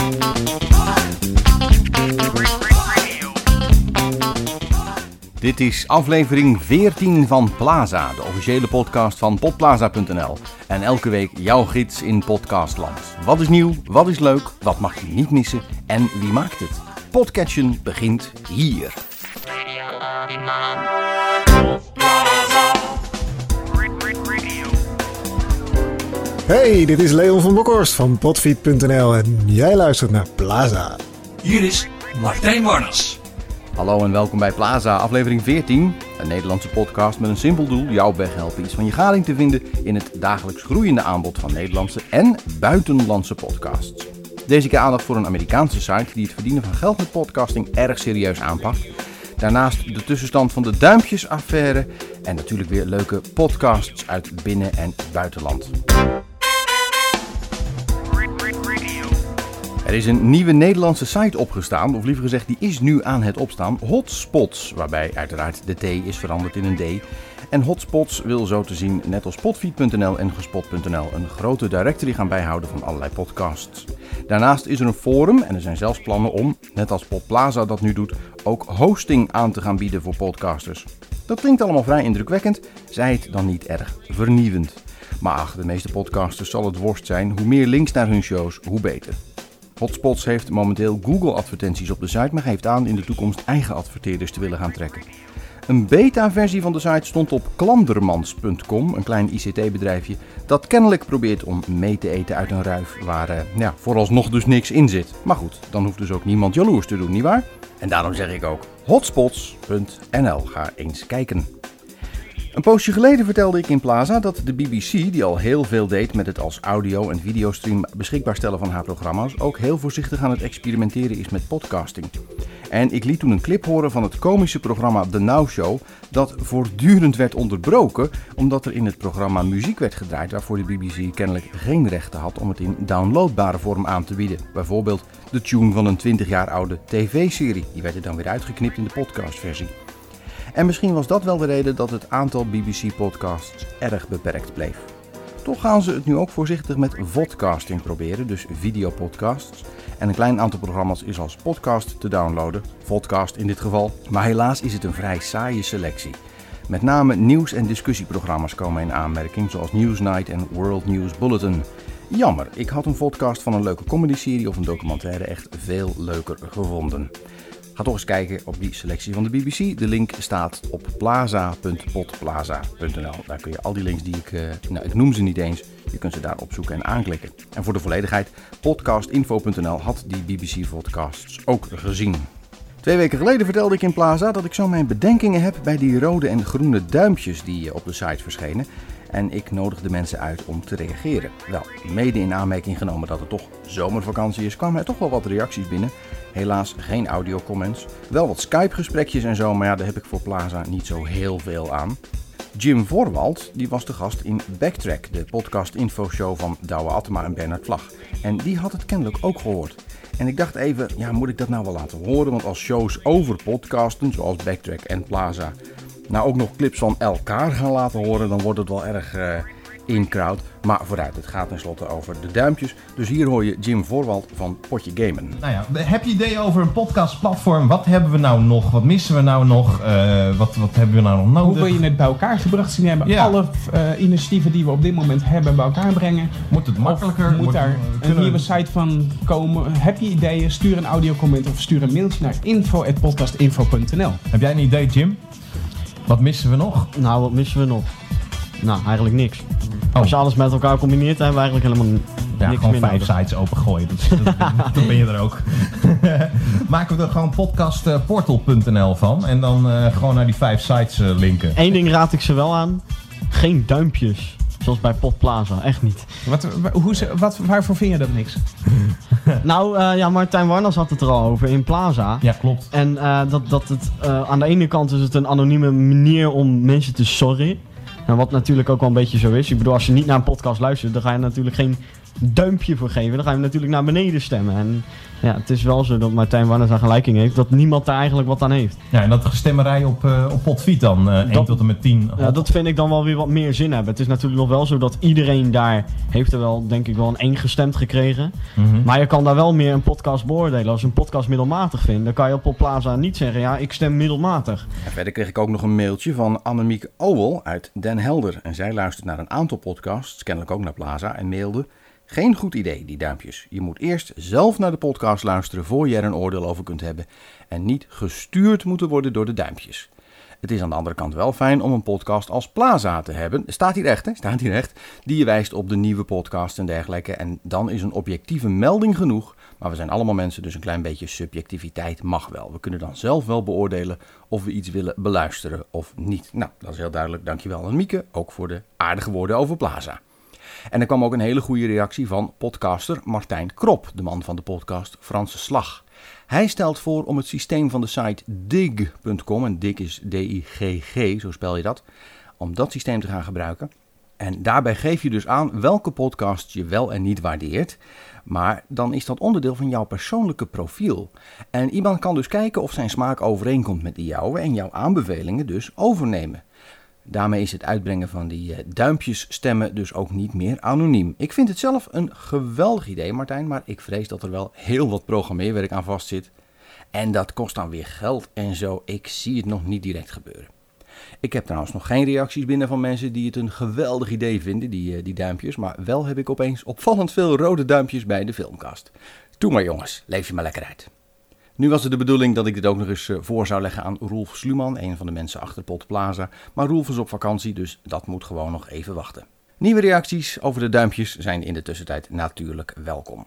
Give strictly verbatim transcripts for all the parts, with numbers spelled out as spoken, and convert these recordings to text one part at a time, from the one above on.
Dit is aflevering veertien van Plaza, de officiële podcast van podplaza punt n l. En elke week jouw gids in podcastland. Wat is nieuw, wat is leuk, wat mag je niet missen en wie maakt het? Podcatchen begint hier. Hey, dit is Leon van Bokhorst van podfeed punt n l en jij luistert naar Plaza. Hier is Martijn Warners. Hallo en welkom bij Plaza, aflevering veertien. Een Nederlandse podcast met een simpel doel, jou weghelpen iets van je gading te vinden in het dagelijks groeiende aanbod van Nederlandse en buitenlandse podcasts. Deze keer aandacht voor een Amerikaanse site die het verdienen van geld met podcasting erg serieus aanpakt. Daarnaast de tussenstand van de duimpjesaffaire en natuurlijk weer leuke podcasts uit binnen- en buitenland. Er is een nieuwe Nederlandse site opgestaan, of liever gezegd die is nu aan het opstaan, Hotspots, waarbij uiteraard de T is veranderd in een D. En Hotspots wil zo te zien, net als podfeed punt n l en gespot punt n l, een grote directory gaan bijhouden van allerlei podcasts. Daarnaast is er een forum en er zijn zelfs plannen om, net als Podplaza dat nu doet, ook hosting aan te gaan bieden voor podcasters. Dat klinkt allemaal vrij indrukwekkend, zij het dan niet erg vernieuwend. Maar ach, de meeste podcasters zal het worst zijn, hoe meer links naar hun shows, hoe beter. Hotspots heeft momenteel Google-advertenties op de site, maar geeft aan in de toekomst eigen adverteerders te willen gaan trekken. Een beta-versie van de site stond op klandermans punt com, een klein I C T-bedrijfje dat kennelijk probeert om mee te eten uit een ruif waar uh, ja, vooralsnog dus niks in zit. Maar goed, dan hoeft dus ook niemand jaloers te doen, nietwaar? En daarom zeg ik ook hotspots punt n l, ga eens kijken. Een poosje geleden vertelde ik in Plaza dat de B B C, die al heel veel deed met het als audio- en videostream beschikbaar stellen van haar programma's, ook heel voorzichtig aan het experimenteren is met podcasting. En ik liet toen een clip horen van het komische programma The Now Show, dat voortdurend werd onderbroken, omdat er in het programma muziek werd gedraaid waarvoor de B B C kennelijk geen rechten had om het in downloadbare vorm aan te bieden. Bijvoorbeeld de tune van een twintig jaar oude tv-serie, die werd er dan weer uitgeknipt in de podcastversie. En misschien was dat wel de reden dat het aantal B B C-podcasts erg beperkt bleef. Toch gaan ze het nu ook voorzichtig met vodcasting proberen, dus videopodcasts. En een klein aantal programma's is als podcast te downloaden, vodcast in dit geval. Maar helaas is het een vrij saaie selectie. Met name nieuws- en discussieprogramma's komen in aanmerking, zoals Newsnight en World News Bulletin. Jammer, ik had een podcast van een leuke comedyserie of een documentaire echt veel leuker gevonden. Ga toch eens kijken op die selectie van de B B C. De link staat op plaza punt podplaza punt n l. Daar kun je al die links die ik... Uh, nou, ik noem ze niet eens. Je kunt ze daar opzoeken en aanklikken. En voor de volledigheid, podcastinfo punt n l had die B B C-podcasts ook gezien. Twee weken geleden vertelde ik in Plaza dat ik zo mijn bedenkingen heb bij die rode en groene duimpjes die op de site verschenen. En ik nodig de mensen uit om te reageren. Wel, mede in aanmerking genomen dat het toch zomervakantie is, kwamen er toch wel wat reacties binnen. Helaas geen audio-comments. Wel wat Skype-gesprekjes en zo, maar ja, daar heb ik voor Plaza niet zo heel veel aan. Jim Voorwald, die was de gast in Backtrack, de podcast-info-show van Douwe Attema en Bernard Vlag. En die had het kennelijk ook gehoord. En ik dacht even, ja, moet ik dat nou wel laten horen? Want als shows over podcasten, zoals Backtrack en Plaza, nou ook nog clips van elkaar gaan laten horen, dan wordt het wel erg uh, in-crowd. Maar vooruit, het gaat tenslotte over de duimpjes. Dus hier hoor je Jim Voorwald van Potje Gamen. Nou ja, heb je ideeën over een podcastplatform? Wat hebben we nou nog? Wat missen we nou nog? Uh, wat, wat hebben we nou nog nodig? Hoe wil je het bij elkaar gebracht zien hebben? Ja. Alle uh, initiatieven die we op dit moment hebben bij elkaar brengen. Moet het makkelijker? Of moet, moet daar een we... nieuwe site van komen? Heb je ideeën? Stuur een audiocomment of stuur een mailtje naar info at podcastinfo punt n l. Heb jij een idee, Jim? Wat missen we nog? Nou, wat missen we nog? Nou, eigenlijk niks. Oh. Als je alles met elkaar combineert, hebben we eigenlijk helemaal ja, niks gewoon meer vijf nodig. sites opengooien. Dat, dat, dan ben je er ook. Maken we er gewoon podcastportal punt n l van. En dan uh, gewoon naar die vijf sites uh, linken. Eén ding raad ik ze wel aan. Geen duimpjes. Zoals bij Podplaza. Echt niet. Wat, hoe, wat, waarvoor vind je dat niks? Nou, uh, ja, Martijn Warners had het er al over in Plaza. Ja, klopt. En uh, dat, dat het, uh, aan de ene kant is het een anonieme manier om mensen te sorry. En wat natuurlijk ook wel een beetje zo is. Ik bedoel, als je niet naar een podcast luistert, dan ga je natuurlijk geen duimpje voor geven, dan ga je hem natuurlijk naar beneden stemmen. En ja, het is wel zo dat Martijn Warners aan gelijking heeft, dat niemand daar eigenlijk wat aan heeft. Ja, en dat gestemmerij op, uh, op Podfeet dan, uh, één Dat- tot en met tien. Ja, dat vind ik dan wel weer wat meer zin hebben. Het is natuurlijk nog wel zo dat iedereen daar heeft er wel, denk ik, wel een één gestemd gekregen. Mhm. Maar je kan daar wel meer een podcast beoordelen. Als je een podcast middelmatig vindt, dan kan je op Podplaza niet zeggen, ja, ik stem middelmatig. En verder kreeg ik ook nog een mailtje van Annemiek Owel uit Den Helder. En zij luistert naar een aantal podcasts, kennelijk ook naar Plaza, en mailde: geen goed idee, die duimpjes. Je moet eerst zelf naar de podcast luisteren voor je er een oordeel over kunt hebben. En niet gestuurd moeten worden door de duimpjes. Het is aan de andere kant wel fijn om een podcast als Plaza te hebben. Staat hier echt, hè? Staat hier echt. Die je wijst op de nieuwe podcast en dergelijke. En dan is een objectieve melding genoeg. Maar we zijn allemaal mensen, dus een klein beetje subjectiviteit mag wel. We kunnen dan zelf wel beoordelen of we iets willen beluisteren of niet. Nou, dat is heel duidelijk. Dankjewel aan Mieke, ook voor de aardige woorden over Plaza. En er kwam ook een hele goede reactie van podcaster Martijn Krop, de man van de podcast Franse Slag. Hij stelt voor om het systeem van de site dig punt com, en dig is D I G G, zo spel je dat, om dat systeem te gaan gebruiken. En daarbij geef je dus aan welke podcast je wel en niet waardeert. Maar dan is dat onderdeel van jouw persoonlijke profiel. En iemand kan dus kijken of zijn smaak overeenkomt met die jouwe en jouw aanbevelingen dus overnemen. Daarmee is het uitbrengen van die uh, duimpjesstemmen dus ook niet meer anoniem. Ik vind het zelf een geweldig idee, Martijn, maar ik vrees dat er wel heel wat programmeerwerk aan vastzit. En dat kost dan weer geld en zo. Ik zie het nog niet direct gebeuren. Ik heb trouwens nog geen reacties binnen van mensen die het een geweldig idee vinden, die, uh, die duimpjes. Maar wel heb ik opeens opvallend veel rode duimpjes bij de filmcast. Doe maar jongens, leef je maar lekker uit. Nu was het de bedoeling dat ik dit ook nog eens voor zou leggen aan Roelf Sluman, een van de mensen achter Podplaza. Maar Roelf is op vakantie, dus dat moet gewoon nog even wachten. Nieuwe reacties over de duimpjes zijn in de tussentijd natuurlijk welkom.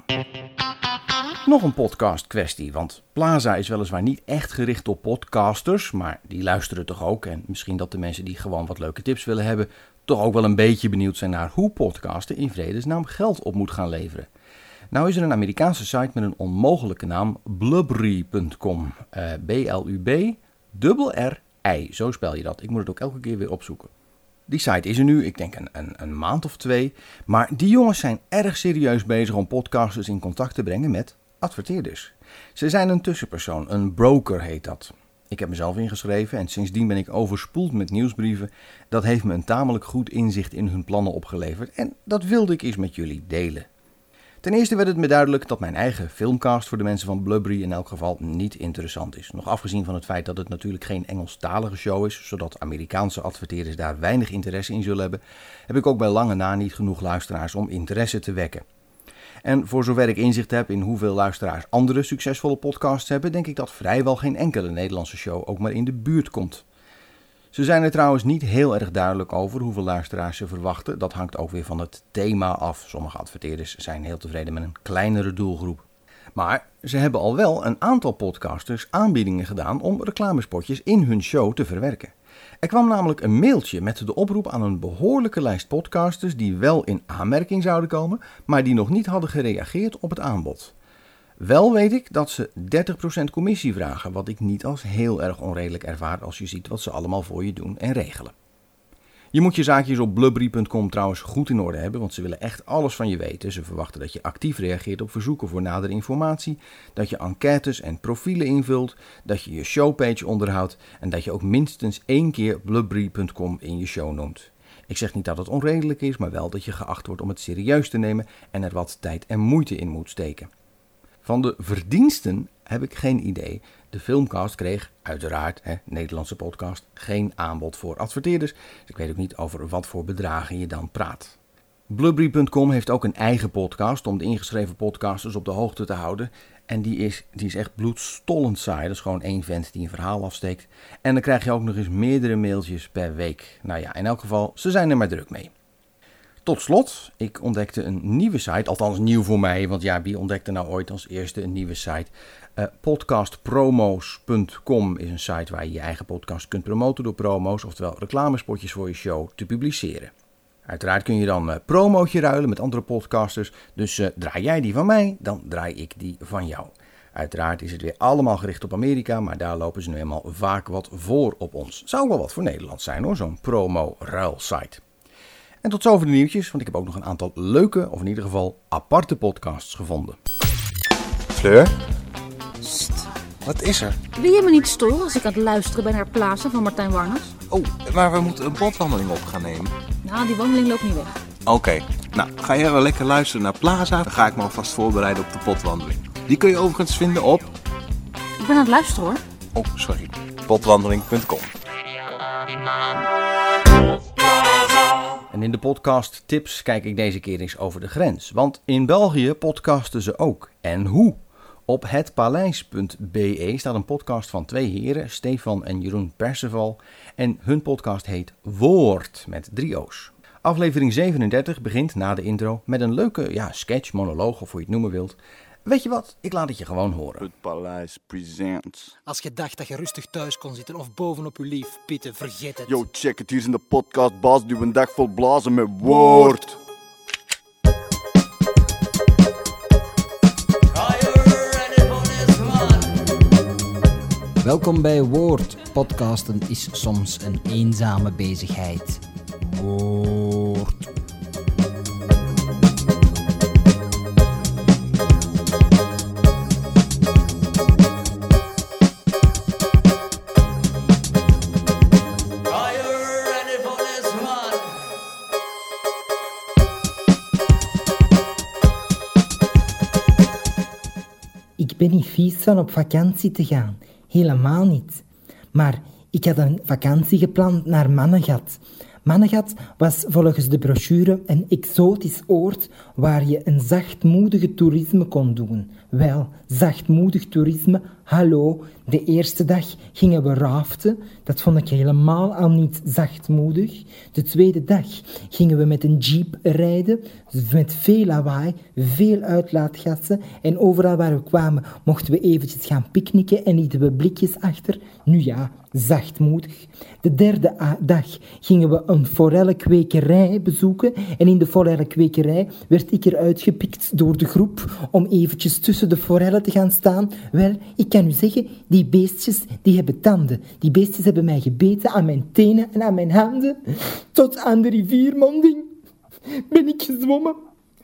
Nog een podcast kwestie, want Plaza is weliswaar niet echt gericht op podcasters, maar die luisteren toch ook. En misschien dat de mensen die gewoon wat leuke tips willen hebben, toch ook wel een beetje benieuwd zijn naar hoe podcasten in vredesnaam geld op moet gaan leveren. Nou is er een Amerikaanse site met een onmogelijke naam, blubry punt com. Uh, B L U B, dubbel R I, zo spel je dat. Ik moet het ook elke keer weer opzoeken. Die site is er nu, ik denk een, een, een maand of twee. Maar die jongens zijn erg serieus bezig om podcasters in contact te brengen met adverteerders. Ze zijn een tussenpersoon, een broker heet dat. Ik heb mezelf ingeschreven en sindsdien ben ik overspoeld met nieuwsbrieven. Dat heeft me een tamelijk goed inzicht in hun plannen opgeleverd en dat wilde ik eens met jullie delen. Ten eerste werd het me duidelijk dat mijn eigen filmcast voor de mensen van Blubbery in elk geval niet interessant is. Nog afgezien van het feit dat het natuurlijk geen Engelstalige show is, zodat Amerikaanse adverteerders daar weinig interesse in zullen hebben, heb ik ook bij lange na niet genoeg luisteraars om interesse te wekken. En voor zover ik inzicht heb in hoeveel luisteraars andere succesvolle podcasts hebben, denk ik dat vrijwel geen enkele Nederlandse show ook maar in de buurt komt. Ze zijn er trouwens niet heel erg duidelijk over hoeveel luisteraars ze verwachten. Dat hangt ook weer van het thema af. Sommige adverteerders zijn heel tevreden met een kleinere doelgroep. Maar ze hebben al wel een aantal podcasters aanbiedingen gedaan om reclamespotjes in hun show te verwerken. Er kwam namelijk een mailtje met de oproep aan een behoorlijke lijst podcasters die wel in aanmerking zouden komen, maar die nog niet hadden gereageerd op het aanbod. Wel weet ik dat ze dertig procent commissie vragen, wat ik niet als heel erg onredelijk ervaar als je ziet wat ze allemaal voor je doen en regelen. Je moet je zaakjes op blubbery punt com trouwens goed in orde hebben, want ze willen echt alles van je weten. Ze verwachten dat je actief reageert op verzoeken voor nadere informatie, dat je enquêtes en profielen invult, dat je je showpage onderhoudt en dat je ook minstens één keer blubbery punt com in je show noemt. Ik zeg niet dat het onredelijk is, maar wel dat je geacht wordt om het serieus te nemen en er wat tijd en moeite in moet steken. Van de verdiensten heb ik geen idee. De filmcast kreeg uiteraard, hè, Nederlandse podcast, geen aanbod voor adverteerders. Dus ik weet ook niet over wat voor bedragen je dan praat. blubbery punt com heeft ook een eigen podcast om de ingeschreven podcasters op de hoogte te houden. En die is, die is echt bloedstollend saai. Dat is gewoon één vent die een verhaal afsteekt. En dan krijg je ook nog eens meerdere mailtjes per week. Nou ja, in elk geval, ze zijn er maar druk mee. Tot slot, ik ontdekte een nieuwe site, althans nieuw voor mij, want ja, wie ontdekte nou ooit als eerste een nieuwe site? Uh, podcast promos punt com is een site waar je je eigen podcast kunt promoten door promo's, oftewel reclamespotjes voor je show te publiceren. Uiteraard kun je dan een uh, promootje ruilen met andere podcasters, dus uh, draai jij die van mij, dan draai ik die van jou. Uiteraard is het weer allemaal gericht op Amerika, maar daar lopen ze nu eenmaal vaak wat voor op ons. Zou wel wat voor Nederland zijn hoor, zo'n promo-ruilsite. En tot zover de nieuwtjes, want ik heb ook nog een aantal leuke, of in ieder geval aparte podcasts gevonden. Fleur? Sst, wat is er? Wil je me niet storen als ik aan het luisteren ben naar Plaza van Martijn Warners? Oh, maar we moeten een potwandeling op gaan nemen. Nou, die wandeling loopt niet weg. Oké, okay. Nou, ga jij wel lekker luisteren naar Plaza, dan ga ik me alvast voorbereiden op de potwandeling. Die kun je overigens vinden op... Ik ben aan het luisteren hoor. Oh, sorry. potwandeling punt com. En in de podcast Tips kijk ik deze keer eens over de grens. Want in België podcasten ze ook. En hoe? Op hetpaleis punt be staat een podcast van twee heren, Stefan en Jeroen Perceval. En hun podcast heet Woord, met drie O's. Aflevering zevenendertig begint na de intro met een leuke ja, sketch, monoloog of hoe je het noemen wilt. Weet je wat? Ik laat het je gewoon horen. Het Paleis presents. Als je dacht dat je rustig thuis kon zitten of bovenop je lief pitten, vergeet het. Yo, check het, hier is in de podcast Baas die een dag vol blazen met Woord. Welkom bij Woord. Podcasten is soms een eenzame bezigheid. Woord. Ik ben niet vies van op vakantie te gaan. Helemaal niet. Maar ik had een vakantie gepland naar Mannegat. Mannegat was volgens de brochure een exotisch oord waar je een zachtmoedige toerisme kon doen. Wel, zachtmoedig toerisme, hallo. De eerste dag gingen we raften. Dat vond ik helemaal al niet zachtmoedig. De tweede dag gingen we met een jeep rijden, met veel lawaai, veel uitlaatgassen. En overal waar we kwamen mochten we eventjes gaan picknicken en lieten we blikjes achter. Nu ja, zachtmoedig. De derde a- dag gingen we een forellenkwekerij bezoeken. En in de forellenkwekerij werd ik eruit gepikt door de groep om eventjes tussen de forellen te gaan staan. Wel, ik kan u zeggen, die beestjes die hebben tanden. Die beestjes hebben mij gebeten aan mijn tenen en aan mijn handen. Tot aan de riviermonding ben ik gezwommen.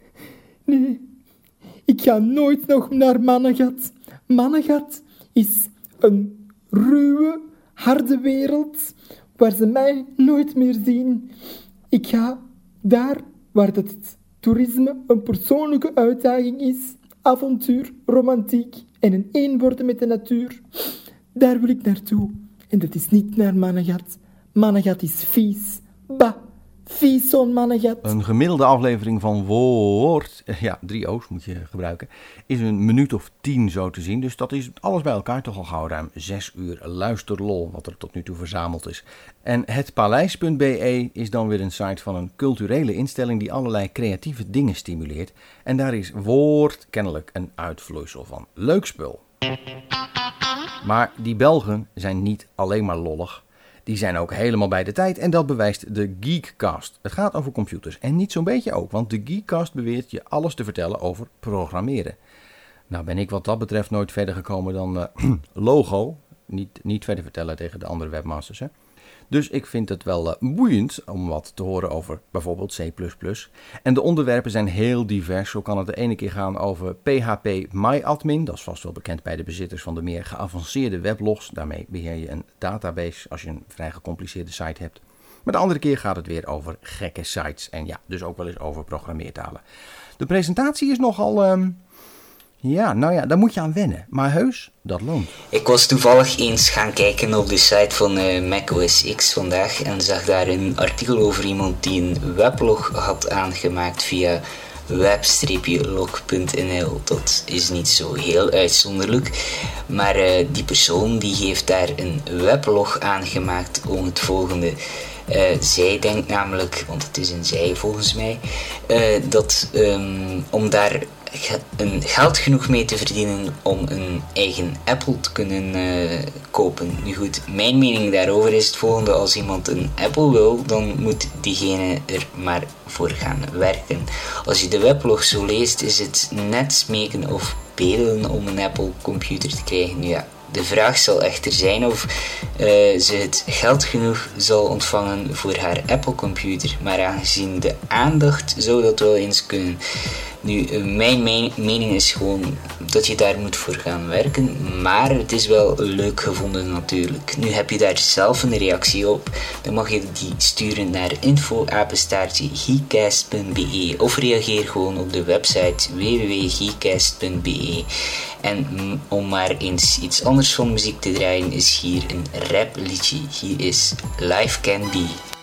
Nee, ik ga nooit nog naar Mannegat. Mannegat is een ruwe, harde wereld waar ze mij nooit meer zien. Ik ga daar waar het toerisme een persoonlijke uitdaging is, avontuur, romantiek en een één worden met de natuur. Daar wil ik naartoe. En dat is niet naar Mannegat. Mannegat is vies. Bah, vies zo'n Mannegat. Een gemiddelde aflevering van Woord, ja, drie O's moet je gebruiken, is een minuut of tien zo te zien. Dus dat is alles bij elkaar toch al gauw ruim zes uur luisterlol, wat er tot nu toe verzameld is. En hetpaleis punt be is dan weer een site van een culturele instelling die allerlei creatieve dingen stimuleert. En daar is Woord kennelijk een uitvloeisel van. Leuk spul. Maar die Belgen zijn niet alleen maar lollig. Die zijn ook helemaal bij de tijd en dat bewijst de Geekcast. Het gaat over computers en niet zo'n beetje ook, want de Geekcast beweert je alles te vertellen over programmeren. Nou ben ik wat dat betreft nooit verder gekomen dan uh, logo. Niet, niet verder vertellen tegen de andere webmasters, hè. Dus ik vind het wel uh, boeiend om wat te horen over bijvoorbeeld C plus plus. En de onderwerpen zijn heel divers. Zo kan het de ene keer gaan over P H P MyAdmin. Dat is vast wel bekend bij de bezitters van de meer geavanceerde weblogs. Daarmee beheer je een database als je een vrij gecompliceerde site hebt. Maar de andere keer gaat het weer over gekke sites. En ja, dus ook wel eens over programmeertalen. De presentatie is nogal... Um, Ja, nou ja, daar moet je aan wennen. Maar heus, dat loont. Ik was toevallig eens gaan kijken op de site van uh, macOS X vandaag en zag daar een artikel over iemand die een weblog had aangemaakt via web-log punt n l. Dat is niet zo heel uitzonderlijk, maar uh, die persoon die heeft daar een weblog aangemaakt om het volgende. Uh, zij denkt namelijk, want het is een zij volgens mij, uh, dat um, om daar een geld genoeg mee te verdienen om een eigen Apple te kunnen uh, kopen. Nu goed, mijn mening daarover is het volgende: als iemand een Apple wil, dan moet diegene er maar voor gaan werken. Als je de weblog zo leest, is het net smeken of bedelen om een Apple computer te krijgen. Nu ja, De vraag zal echter zijn of uh, ze het geld genoeg zal ontvangen voor haar Apple-computer, maar aangezien de aandacht zou dat wel eens kunnen. Nu, uh, mijn me- mening is gewoon dat je daar moet voor gaan werken, maar het is wel leuk gevonden natuurlijk. Nu heb je daar zelf een reactie op, dan mag je die sturen naar info apenstaartje geekcast punt b e of reageer gewoon op de website w w w punt geekcast punt b e. En mm, om maar eens iets anders van muziek te draaien is hier een rap liedje. Hier is Life Can Be.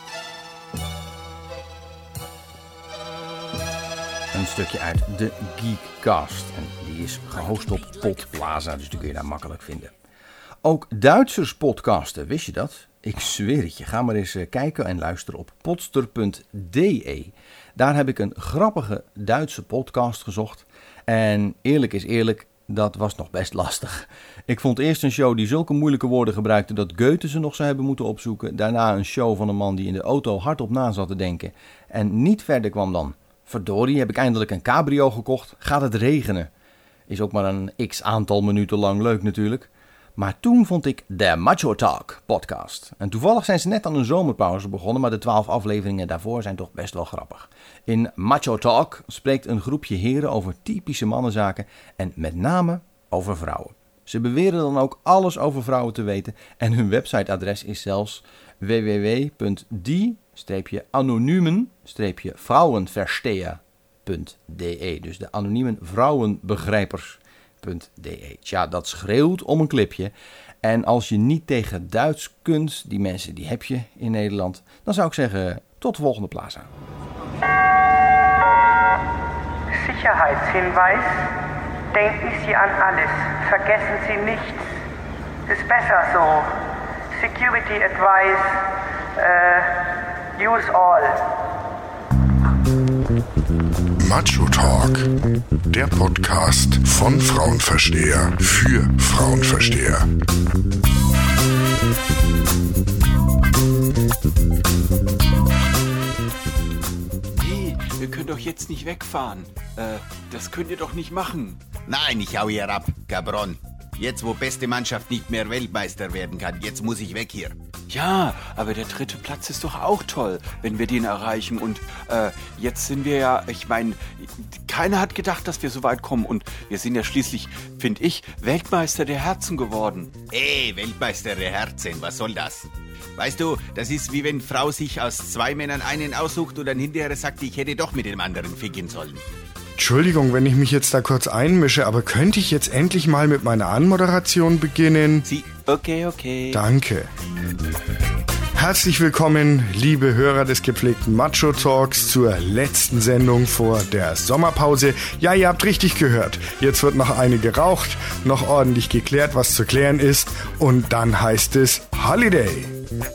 Een stukje uit de Geekcast. En die is gehost op Podplaza, dus die kun je daar makkelijk vinden. Ook Duitsers podcasten, wist je dat? Ik zweer het je, ga maar eens kijken en luisteren op podster punt d e. Daar heb ik een grappige Duitse podcast gezocht. En eerlijk is eerlijk, dat was nog best lastig. Ik vond eerst een show die zulke moeilijke woorden gebruikte dat Goethe ze nog zou hebben moeten opzoeken. Daarna een show van een man die in de auto hardop na zat te denken en niet verder kwam dan: verdorie, heb ik eindelijk een cabrio gekocht, gaat het regenen. Is ook maar een x aantal minuten lang leuk natuurlijk. Maar toen vond ik de Macho Talk podcast. En toevallig zijn ze net aan een zomerpauze begonnen, maar de twaalf afleveringen daarvoor zijn toch best wel grappig. In Macho Talk spreekt een groepje heren over typische mannenzaken en met name over vrouwen. Ze beweren dan ook alles over vrouwen te weten en hun websiteadres is zelfs w w w punt die anonymen vrouwenversteher punt d e. Dus de anoniemen vrouwenbegrijpers punt d e. Tja, dat schreeuwt om een clipje. En als je niet tegen Duits kunt, die mensen die heb je in Nederland, dan zou ik zeggen tot de volgende Plaza. Sicherheitshinweis. Denken Sie an alles. Vergessen Sie nichts. Ist besser so. Security advice. Uh, use all. Macho Talk, der Podcast von Frauenversteher für Frauenversteher. Hey, wir können doch jetzt nicht wegfahren. Äh, das könnt ihr doch nicht machen. Nein, ich hau hier ab, Cabron. Jetzt, wo beste Mannschaft nicht mehr Weltmeister werden kann, jetzt muss ich weg hier. Ja, aber der dritte Platz ist doch auch toll, wenn wir den erreichen. Und äh, jetzt sind wir ja, ich meine, keiner hat gedacht, dass wir so weit kommen. Und wir sind ja schließlich, finde ich, Weltmeister der Herzen geworden. Ey, Weltmeister der Herzen, was soll das? Weißt du, das ist wie wenn Frau sich aus zwei Männern einen aussucht und dann hinterher sagt, ich hätte doch mit dem anderen ficken sollen. Entschuldigung, wenn ich mich jetzt da kurz einmische, aber könnte ich jetzt endlich mal mit meiner Anmoderation beginnen? Sie, okay, okay. Danke. Herzlich willkommen, liebe Hörer des gepflegten Macho Talks, zur letzten Sendung vor der Sommerpause. Ja, ihr habt richtig gehört. Jetzt wird noch eine geraucht, noch ordentlich geklärt, was zu klären ist, und dann heißt es Holiday.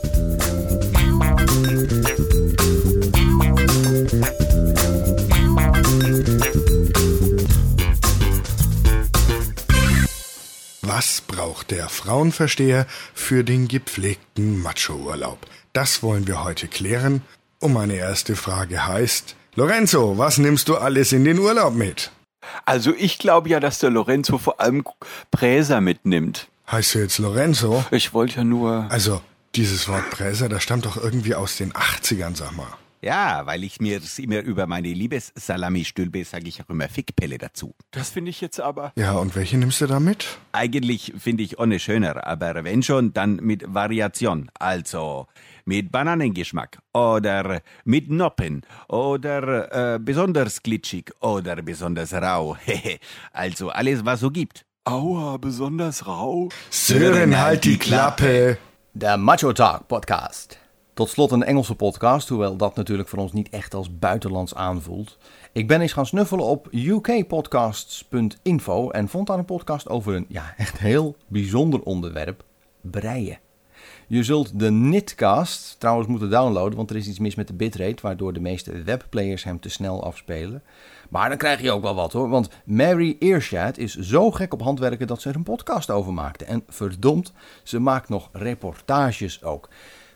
Was braucht der Frauenversteher für den gepflegten Macho-Urlaub? Das wollen wir heute klären. Und meine erste Frage heißt: Lorenzo, was nimmst du alles in den Urlaub mit? Also ich glaube ja, dass der Lorenzo vor allem Bräser mitnimmt. Heißt du jetzt Lorenzo? Ich wollte ja nur... Also, dieses Wort Bräser, das stammt doch irgendwie aus den achtzigern, sag mal. Ja, weil ich mir immer über meine Liebessalami stülpe, sage ich auch immer Fickpelle dazu. Das finde ich jetzt aber... Ja, und welche nimmst du da mit? Eigentlich finde ich ohne schöner, aber wenn schon, dann mit Variation. Also mit Bananengeschmack oder mit Noppen oder äh, besonders glitschig oder besonders rau. Also alles, was so gibt. Aua, besonders rau. Sören, halt die Klappe. De Macho Talk podcast. Tot slot een Engelse podcast, hoewel dat natuurlijk voor ons niet echt als buitenlands aanvoelt. Ik ben eens gaan snuffelen op u k podcasts punt info en vond daar een podcast over een ja, echt heel bijzonder onderwerp: breien. Je zult de Nitcast trouwens moeten downloaden, want er is iets mis met de bitrate, waardoor de meeste webplayers hem te snel afspelen. Maar dan krijg je ook wel wat hoor, want Mary Earshad is zo gek op handwerken dat ze er een podcast over maakte. En verdomd, ze maakt nog reportages ook.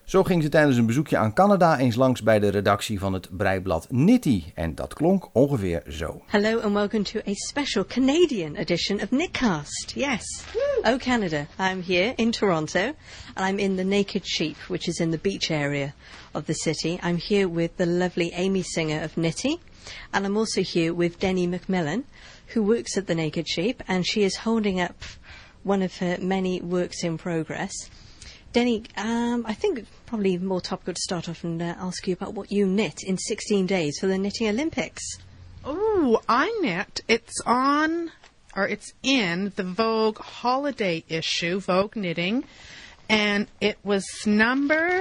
Zo ging ze tijdens een bezoekje aan Canada eens langs bij de redactie van het breiblad Nitty. En dat klonk ongeveer zo. Hello and welcome to a special Canadian edition of Knitcast. Yes. Oh Canada. I'm here in Toronto and I'm in the Naked Sheep, which is in the beach area of the city. I'm here with the lovely Amy Singer of Nitty, and I'm also here with Denny McMillan, who works at the Naked Sheep, and she is holding up one of her many works in progress. Denny, um, I think probably more topical to start off and uh, ask you about what you knit in sixteen days for the Knitting Olympics. Oh, I knit. It's on, or it's in the Vogue holiday issue, Vogue Knitting, and it was number,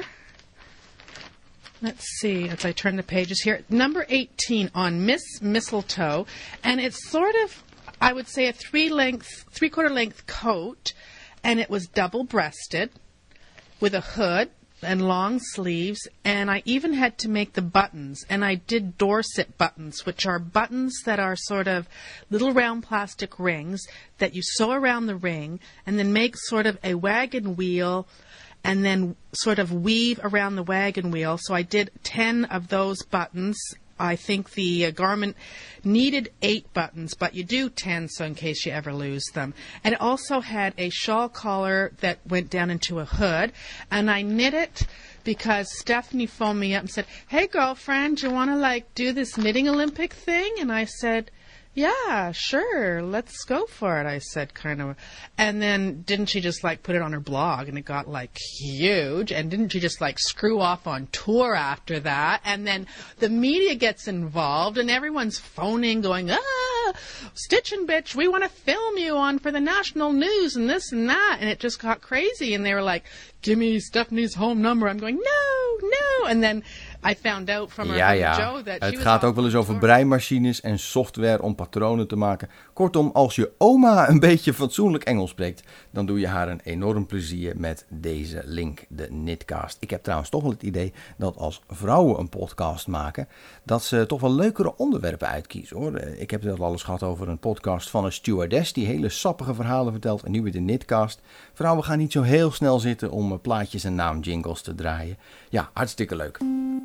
let's see, as I turn the pages here, number eighteen on Miss Mistletoe, and it's sort of, I would say, a three-length, three-quarter length coat, and it was double-breasted, with a hood and long sleeves, and I even had to make the buttons, and I did Dorset buttons, which are buttons that are sort of little round plastic rings that you sew around the ring and then make sort of a wagon wheel and then sort of weave around the wagon wheel. So I did ten of those buttons. I think the uh, garment needed eight buttons, but you do ten, so in case you ever lose them. And it also had a shawl collar that went down into a hood, and I knit it because Stephanie phoned me up and said, "Hey, girlfriend, do you want to, like, do this knitting Olympic thing?" And I said, "Yeah, sure, let's go for it," I said, kind of. And then didn't she just, like, put it on her blog, and it got, like, huge, and didn't she just, like, screw off on tour after that? And then the media gets involved, and everyone's phoning, going, ah, Stitchin' Bitch, we want to film you on for the national news, and this and that, and it just got crazy, and they were like, "Give me Stephanie's home number." I'm going, no, no, and then I found out from her Ja, ja. Joe that Het she gaat was ook wel eens over breimachines en software om patronen te maken. Kortom, als je oma een beetje fatsoenlijk Engels spreekt, dan doe je haar een enorm plezier met deze link, de Knitcast. Ik heb trouwens toch wel het idee dat als vrouwen een podcast maken, dat ze toch wel leukere onderwerpen uitkiezen, hoor. Ik heb het al eens gehad over een podcast van een stewardess die hele sappige verhalen vertelt, en nu weer de Knitcast. Vrouwen gaan niet zo heel snel zitten om plaatjes en naamjingles te draaien. Ja, hartstikke leuk.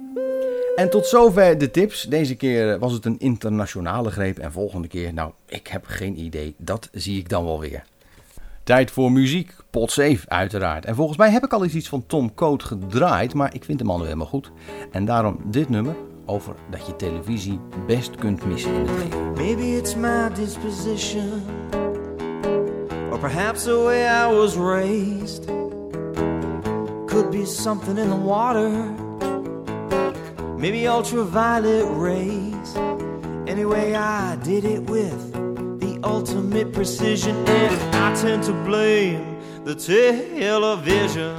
En tot zover de tips. Deze keer was het een internationale greep en volgende keer, nou, ik heb geen idee. Dat zie ik dan wel weer. Tijd voor muziek. Pod safe, uiteraard. En volgens mij heb ik al eens iets van Tom Coate gedraaid, maar ik vind de man nu helemaal goed. En daarom dit nummer over dat je televisie best kunt missen in het leven. Maybe it's my disposition, or perhaps the way I was raised. Could be something in the water, maybe ultraviolet rays. Anyway, I did it with the ultimate precision, and I tend to blame the television.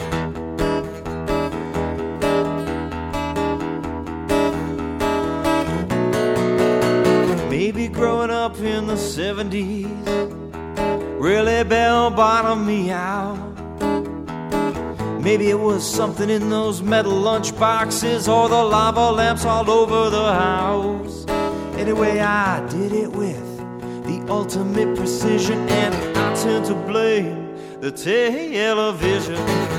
Maybe growing up in the seventies really bell-bottomed me out. Maybe it was something in those metal lunch boxes or the lava lamps all over the house. Anyway, I did it with the ultimate precision, and I tend to blame the television.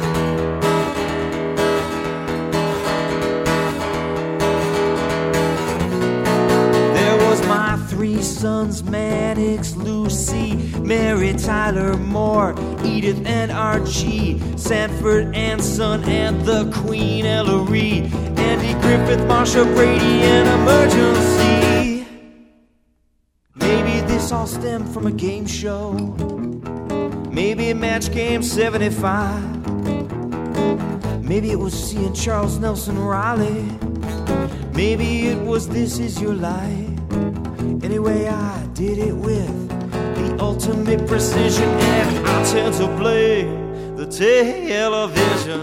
My three sons, Maddox, Lucy, Mary Tyler Moore, Edith and Archie, Sanford and Son, and the Queen Ellery, Andy Griffith, Marsha Brady, and Emergency. Maybe this all stemmed from a game show, maybe Match Game seventy-five, maybe it was seeing Charles Nelson Riley, maybe it was This Is Your Life. Anyway, I did it with the ultimate precision, and I tend to blame the television.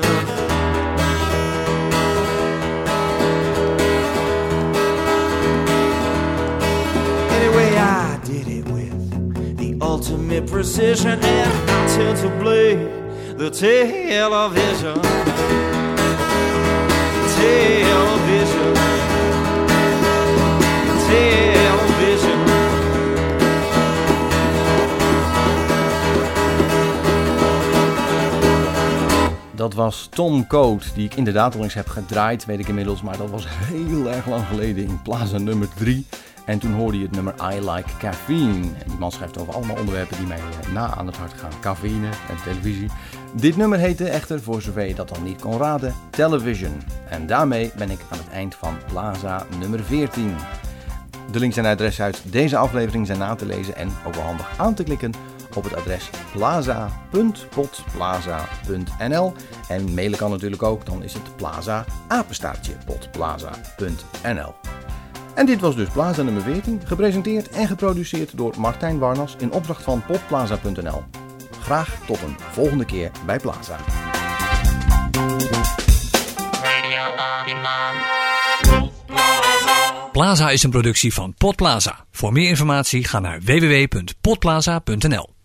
Anyway, I did it with the ultimate precision, and I tend to blame the television. Television. Television. dat was Tom Coate, die ik inderdaad al eens heb gedraaid, weet ik inmiddels. Maar dat was heel erg lang geleden in Plaza nummer drie. En toen hoorde je het nummer I Like Caffeine. En die man schrijft over allemaal onderwerpen die mij na aan het hart gaan. Cafeïne en televisie. Dit nummer heette echter, voor zover je dat dan niet kon raden, Television. En daarmee ben ik aan het eind van Plaza nummer veertien. De links en adres uit deze aflevering zijn na te lezen en ook wel handig aan te klikken op het adres plaza punt potplaza punt n l. En mailen kan natuurlijk ook, dan is het plaza apenstaartje potplaza punt n l. En dit was dus Plaza nummer veertien, gepresenteerd en geproduceerd door Martijn Warnas in opdracht van potplaza punt n l. Graag tot een volgende keer bij Plaza. Plaza is een productie van Podplaza. Voor meer informatie ga naar w w w punt potplaza punt n l.